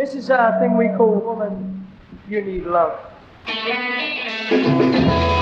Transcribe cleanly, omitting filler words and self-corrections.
This is a thing we call Woman, You Need Love.